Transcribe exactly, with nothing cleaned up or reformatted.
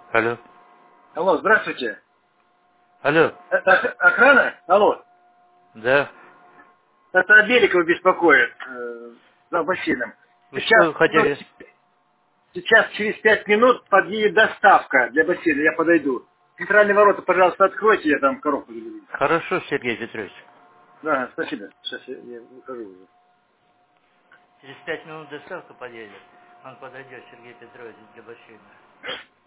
Алло. Алло, здравствуйте. Алло. Это ох- охрана? Алло. Да. Это Беликов беспокоит э, за бассейном. Вы Сейчас, что ну, хотели? сейчас через пять минут подъедет доставка для бассейна, я подойду. Центральные ворота, пожалуйста, откройте, я там коробку заберу. Хорошо, Сергей Петрович. Да, спасибо. Сейчас я, я выхожу уже. Через пять минут доставка подъедет. Он подойдет, Сергей Петрович, для бассейна.